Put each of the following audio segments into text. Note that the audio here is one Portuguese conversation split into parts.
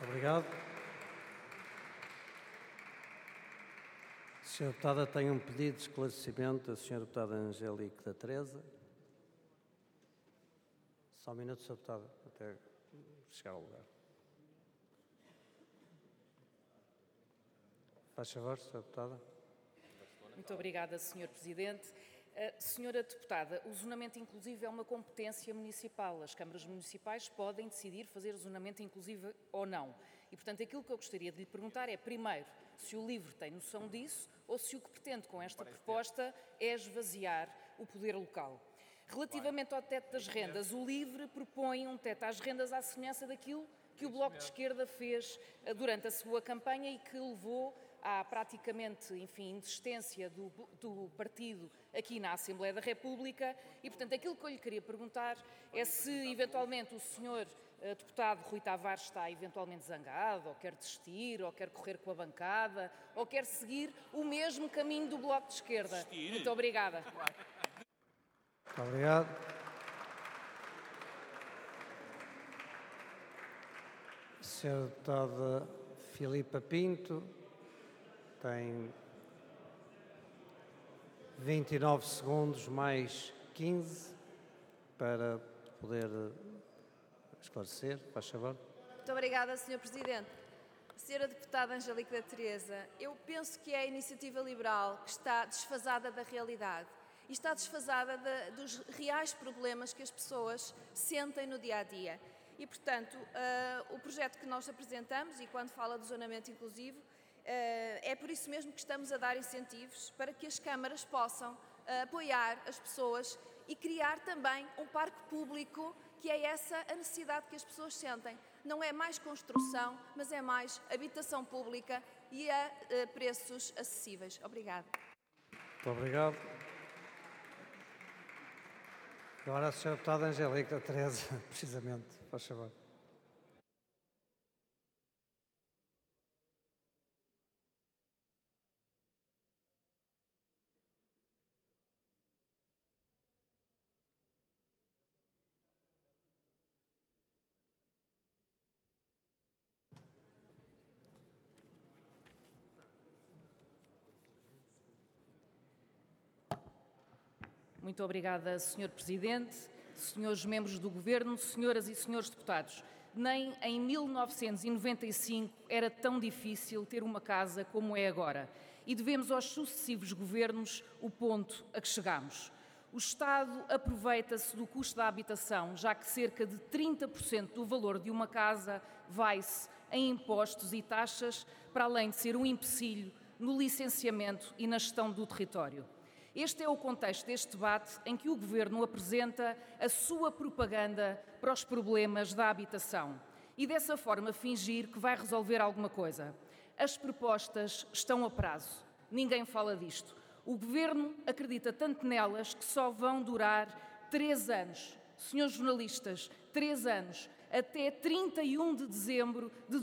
Obrigado. A Sra. Deputada tem um pedido de esclarecimento da Sra. Deputada Angélica da Teresa. Só um minuto, Sra. Deputada, até chegar ao lugar. Faz favor, Sra. Deputada. Muito obrigada, Sr. Presidente. Senhora Deputada, o zonamento inclusivo é uma competência municipal. As câmaras municipais podem decidir fazer zonamento inclusivo ou não. E, portanto, aquilo que eu gostaria de lhe perguntar é, primeiro, se o LIVRE tem noção disso ou se o que pretende com esta proposta é esvaziar o poder local. Relativamente ao teto das rendas, o LIVRE propõe um teto às rendas à semelhança daquilo que o Bloco de Esquerda fez durante a sua campanha e que levou à praticamente, insistência do partido aqui na Assembleia da República e, portanto, aquilo que eu lhe queria perguntar é se, eventualmente, o senhor deputado Rui Tavares está eventualmente zangado, ou quer desistir, ou quer correr com a bancada, ou quer seguir o mesmo caminho do Bloco de Esquerda. Muito obrigada. Muito obrigado. Sra. Deputada Filipa Pinto tem 29 segundos mais 15 para poder esclarecer. Faz favor. Muito obrigada, Sr. Presidente. Sra. Deputada Angélica da Teresa, eu penso que é a iniciativa liberal que está desfasada da realidade e está desfasada dos reais problemas que as pessoas sentem no dia-a-dia. E, portanto, o projeto que nós apresentamos, e quando fala do zonamento inclusivo, é por isso mesmo que estamos a dar incentivos para que as câmaras possam apoiar as pessoas e criar também um parque público, que é essa a necessidade que as pessoas sentem. Não é mais construção, mas é mais habitação pública e a preços acessíveis. Obrigada. Muito obrigado. Agora a Sra. Deputada Angélica da Teresa, precisamente, faz favor. Muito obrigada, Sr. Presidente, senhores membros do Governo, senhoras e senhores deputados. Nem em 1995 era tão difícil ter uma casa como é agora e devemos aos sucessivos governos o ponto a que chegamos. O Estado aproveita-se do custo da habitação, já que cerca de 30% do valor de uma casa vai-se em impostos e taxas, para além de ser um empecilho no licenciamento e na gestão do território. Este é o contexto deste debate em que o Governo apresenta a sua propaganda para os problemas da habitação e dessa forma fingir que vai resolver alguma coisa. As propostas estão a prazo. Ninguém fala disto. O Governo acredita tanto nelas que só vão durar 3 anos. Senhores jornalistas, 3 anos, até 31 de dezembro de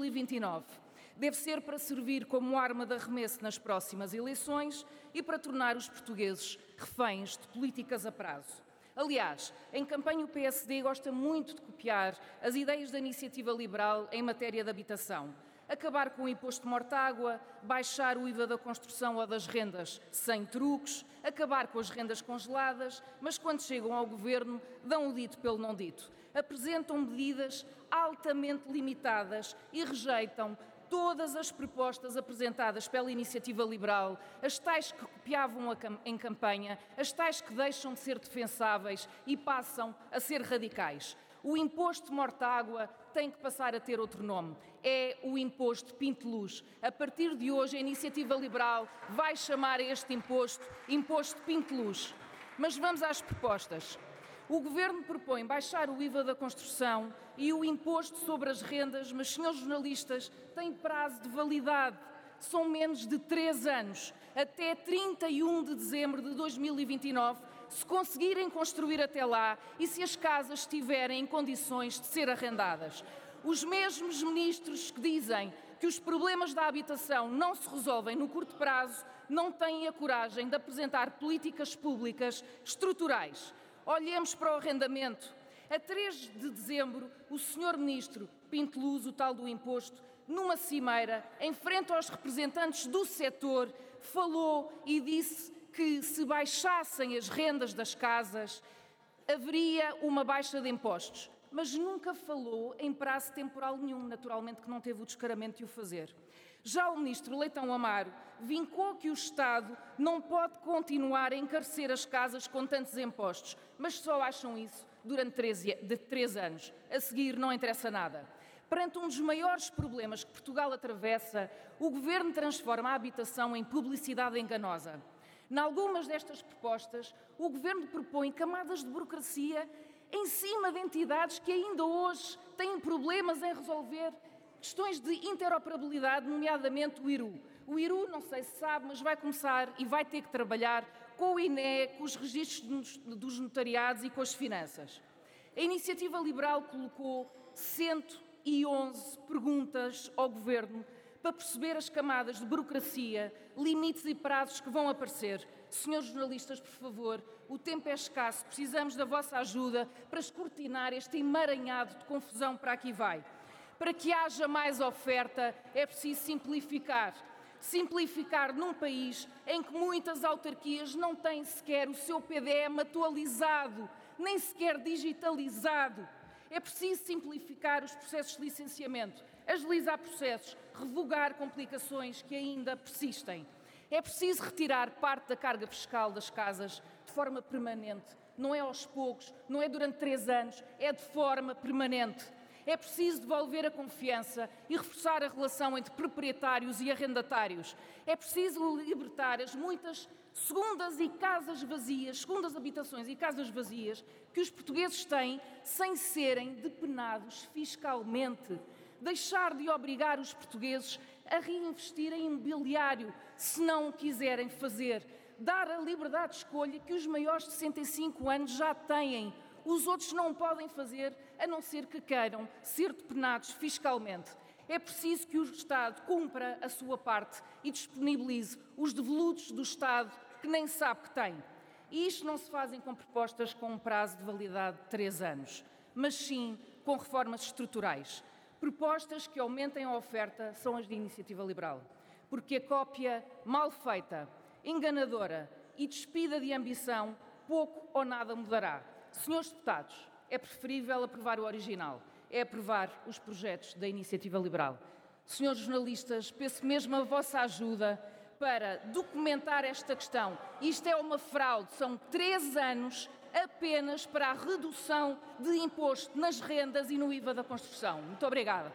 2029. Deve ser para servir como arma de arremesso nas próximas eleições e para tornar os portugueses reféns de políticas a prazo. Aliás, em campanha o PSD gosta muito de copiar as ideias da iniciativa liberal em matéria de habitação. Acabar com o imposto de mortágua, baixar o IVA da construção ou das rendas sem truques, acabar com as rendas congeladas, mas quando chegam ao Governo dão o dito pelo não dito. Apresentam medidas altamente limitadas e rejeitam todas as propostas apresentadas pela iniciativa liberal, as tais que copiavam em campanha, as tais que deixam de ser defensáveis e passam a ser radicais. O imposto de mortágua tem que passar a ter outro nome. É o imposto Pinteluz. A partir de hoje, a iniciativa liberal vai chamar a este imposto Pinteluz. Mas vamos às propostas. O Governo propõe baixar o IVA da construção e o imposto sobre as rendas, mas, senhores jornalistas, tem prazo de validade. São menos de 3 anos, até 31 de dezembro de 2029, se conseguirem construir até lá e se as casas estiverem em condições de ser arrendadas. Os mesmos ministros que dizem que os problemas da habitação não se resolvem no curto prazo não têm a coragem de apresentar políticas públicas estruturais. Olhemos para o arrendamento. A 3 de dezembro, o Sr. Ministro repinteluz, o tal do imposto, numa cimeira, em frente aos representantes do setor, falou e disse que se baixassem as rendas das casas, haveria uma baixa de impostos. Mas nunca falou em prazo temporal nenhum, naturalmente que não teve o descaramento de o fazer. Já o ministro Leitão Amaro vincou que o Estado não pode continuar a encarecer as casas com tantos impostos, mas só acham isso durante 3 anos. A seguir não interessa nada. Perante um dos maiores problemas que Portugal atravessa, o Governo transforma a habitação em publicidade enganosa. Em algumas destas propostas, o Governo propõe camadas de burocracia em cima de entidades que ainda hoje têm problemas em resolver questões de interoperabilidade, nomeadamente o IRU. O IRU, não sei se sabe, mas vai começar e vai ter que trabalhar com o INE, com os registros dos notariados e com as finanças. A Iniciativa Liberal colocou 111 perguntas ao Governo para perceber as camadas de burocracia, limites e prazos que vão aparecer. Senhores jornalistas, por favor, o tempo é escasso, precisamos da vossa ajuda para escrutinar este emaranhado de confusão para aqui vai. Para que haja mais oferta, é preciso simplificar. Simplificar num país em que muitas autarquias não têm sequer o seu PDM atualizado, nem sequer digitalizado. É preciso simplificar os processos de licenciamento, agilizar processos, revogar complicações que ainda persistem. É preciso retirar parte da carga fiscal das casas de forma permanente. Não é aos poucos, não é durante 3 anos, é de forma permanente. É preciso devolver a confiança e reforçar a relação entre proprietários e arrendatários. É preciso libertar as muitas segundas habitações e casas vazias que os portugueses têm sem serem depenados fiscalmente. Deixar de obrigar os portugueses a reinvestir em imobiliário, se não o quiserem fazer. Dar a liberdade de escolha que os maiores de 65 anos já têm. Os outros não podem fazer, a não ser que queiram ser depenados fiscalmente. É preciso que o Estado cumpra a sua parte e disponibilize os devolutos do Estado que nem sabe que tem. E isto não se fazem com propostas com um prazo de validade de 3 anos, mas sim com reformas estruturais. Propostas que aumentem a oferta são as de Iniciativa Liberal, porque a cópia mal feita, enganadora e despida de ambição pouco ou nada mudará. Senhores deputados, é preferível aprovar o original, é aprovar os projetos da Iniciativa Liberal. Senhores jornalistas, peço mesmo a vossa ajuda para documentar esta questão. Isto é uma fraude, são 3 anos apenas para a redução de imposto nas rendas e no IVA da construção. Muito obrigada.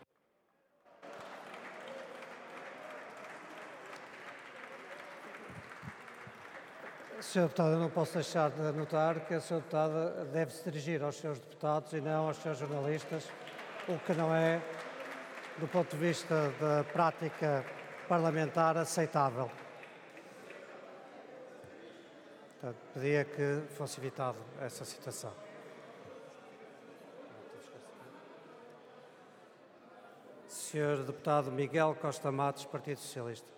Sr. Deputado, eu não posso deixar de anotar que a Sra. Deputada deve se dirigir aos seus deputados e não aos seus jornalistas, o que não é, do ponto de vista da prática parlamentar, aceitável. Portanto, pedia que fosse evitado essa situação. Sr. Deputado Miguel Costa Matos, Partido Socialista.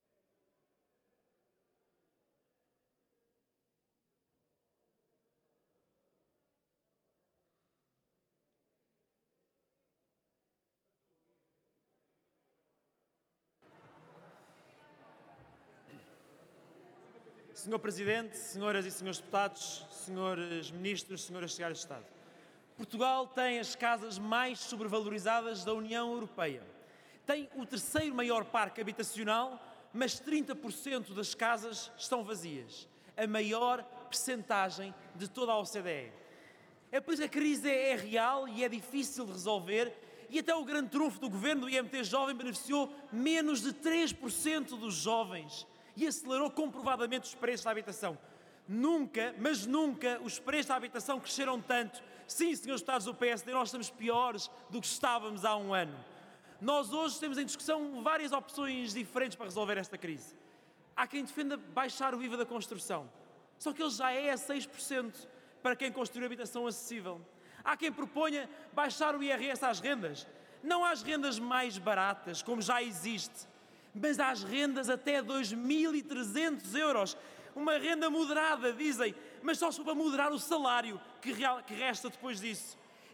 Senhor Presidente, senhoras e senhores deputados, senhores ministros, senhoras secretárias de Estado. Portugal tem as casas mais sobrevalorizadas da União Europeia. Tem o 3º maior parque habitacional, mas 30% das casas estão vazias. A maior percentagem de toda a OCDE. É por isso que a crise é real e é difícil de resolver, e até o grande trunfo do governo do IMT Jovem beneficiou menos de 3% dos jovens e acelerou comprovadamente os preços da habitação. Nunca, mas nunca, os preços da habitação cresceram tanto. Sim, senhores deputados do PSD, nós estamos piores do que estávamos há um ano. Nós hoje temos em discussão várias opções diferentes para resolver esta crise. Há quem defenda baixar o IVA da construção, só que ele já é a 6% para quem construir habitação acessível. Há quem proponha baixar o IRS às rendas, não às rendas mais baratas, como já existe, mas às rendas até 2.300 euros. Uma renda moderada, dizem, mas só para moderar o salário que resta depois disso.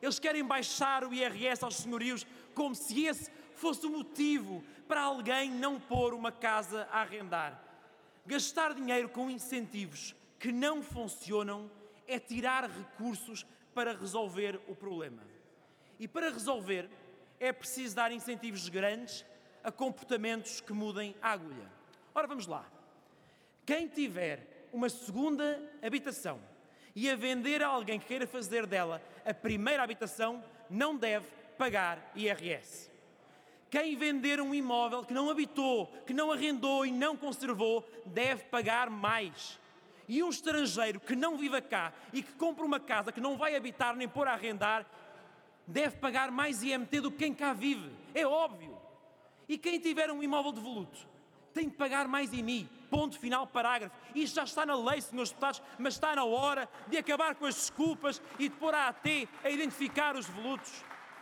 Eles querem baixar o IRS aos senhorios como se esse fosse o motivo para alguém não pôr uma casa a arrendar. Gastar dinheiro com incentivos que não funcionam é tirar recursos para resolver o problema. E para resolver é preciso dar incentivos grandes a comportamentos que mudem a agulha. Ora, vamos lá. Quem tiver uma segunda habitação e a vender a alguém que queira fazer dela a primeira habitação, não deve pagar IRS. Quem vender um imóvel que não habitou, que não arrendou e não conservou, deve pagar mais. E um estrangeiro que não viva cá e que compra uma casa que não vai habitar nem pôr a arrendar, deve pagar mais IMT do que quem cá vive. É óbvio. E quem tiver um imóvel devoluto tem de pagar mais IMI. Ponto final, parágrafo. Isto já está na lei, senhores deputados, mas está na hora de acabar com as desculpas e de pôr a AT a identificar os devolutos.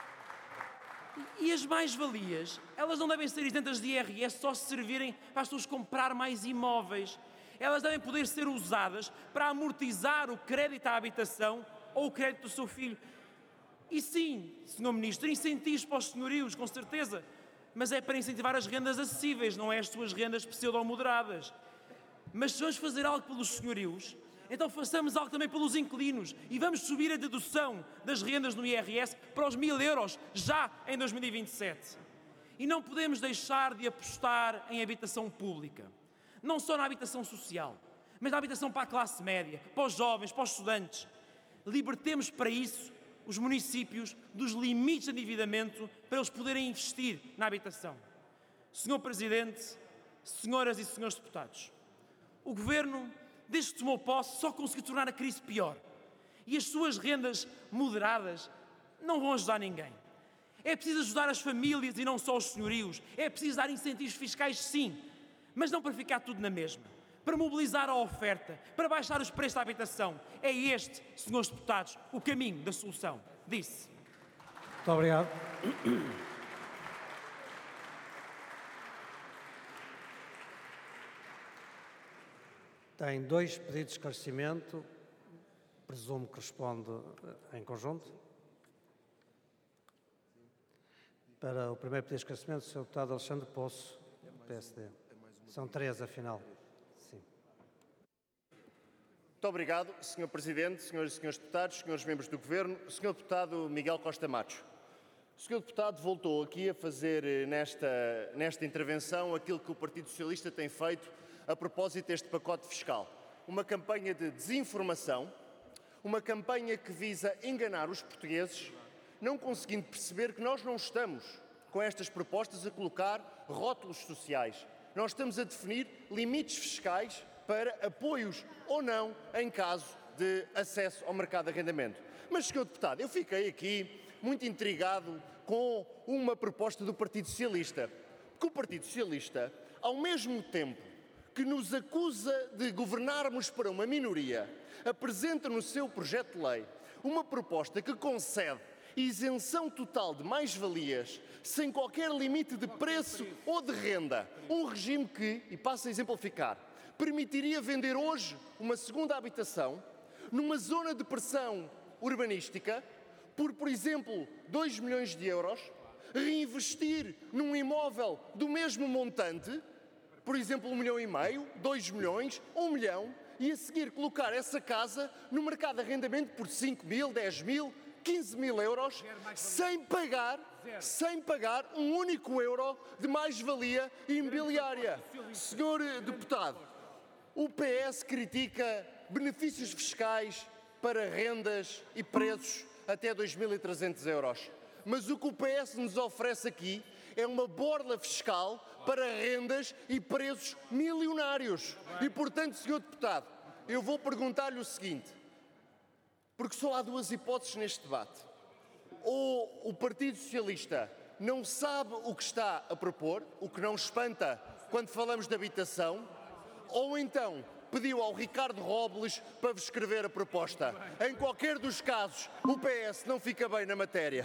E as mais-valias, elas não devem ser isentas de IRS só se servirem para as pessoas comprar mais imóveis. Elas devem poder ser usadas para amortizar o crédito à habitação ou o crédito do seu filho. E sim, Sr. Ministro, incentivos para os senhorios, com certeza, mas é para incentivar as rendas acessíveis, não é as suas rendas pseudo-moderadas. Mas se vamos fazer algo pelos senhorios, então façamos algo também pelos inquilinos e vamos subir a dedução das rendas no IRS para os 1.000 euros já em 2027. E não podemos deixar de apostar em habitação pública. Não só na habitação social, mas na habitação para a classe média, para os jovens, para os estudantes. Libertemos para isso os municípios dos limites de endividamento para eles poderem investir na habitação. Senhor Presidente, senhoras e senhores deputados, o Governo, desde que tomou posse, só conseguiu tornar a crise pior. E as suas rendas moderadas não vão ajudar ninguém. É preciso ajudar as famílias e não só os senhorios. É preciso dar incentivos fiscais, sim, mas não para ficar tudo na mesma. Para mobilizar a oferta, para baixar os preços da habitação. É este, senhores deputados, o caminho da solução. Disse. Muito obrigado. Tem 2 pedidos de esclarecimento. Presumo que responde em conjunto. Para o primeiro pedido de esclarecimento, o Sr. Deputado Alexandre Poço, PSD. São 3, afinal. Sim. Muito obrigado, Sr. Presidente, senhoras e senhores deputados, senhores membros do Governo, Sr. Deputado Miguel Costa Matos. O Sr. Deputado voltou aqui a fazer nesta intervenção aquilo que o Partido Socialista tem feito a propósito deste pacote fiscal. Uma campanha de desinformação, uma campanha que visa enganar os portugueses, não conseguindo perceber que nós não estamos com estas propostas a colocar rótulos sociais. Nós estamos a definir limites fiscais para apoios ou não em caso de acesso ao mercado de arrendamento. Mas, Sr. Deputado, eu fiquei aqui muito intrigado com uma proposta do Partido Socialista. Porque o Partido Socialista, ao mesmo tempo que nos acusa de governarmos para uma minoria, apresenta no seu projeto de lei uma proposta que concede isenção total de mais-valias, sem qualquer limite de preço ou de renda. Um regime que, e passo a exemplificar, permitiria vender hoje uma segunda habitação numa zona de pressão urbanística por exemplo, 2 milhões de euros, reinvestir num imóvel do mesmo montante, por exemplo, 1,5 milhão, 2 milhões, 1 milhão, e a seguir colocar essa casa no mercado de arrendamento por 5 mil, 10 mil, 15 mil euros, sem pagar um único euro de mais-valia imobiliária. Senhor Deputado, o PS critica benefícios fiscais para rendas e preços até 2.300 euros. Mas o que o PS nos oferece aqui é uma borla fiscal para rendas e preços milionários. E, portanto, Sr. Deputado, eu vou perguntar-lhe o seguinte, porque só há 2 hipóteses neste debate. Ou o Partido Socialista não sabe o que está a propor, o que não espanta quando falamos de habitação, ou então pediu ao Ricardo Robles para vos escrever a proposta. Em qualquer dos casos, o PS não fica bem na matéria.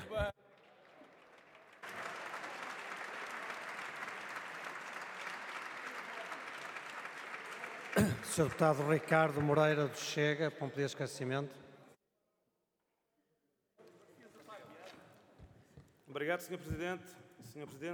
Sr. Deputado Ricardo Moreira do Chega, para um pedido de esclarecimento. Obrigado, Sr. Presidente. Sr. Presidente.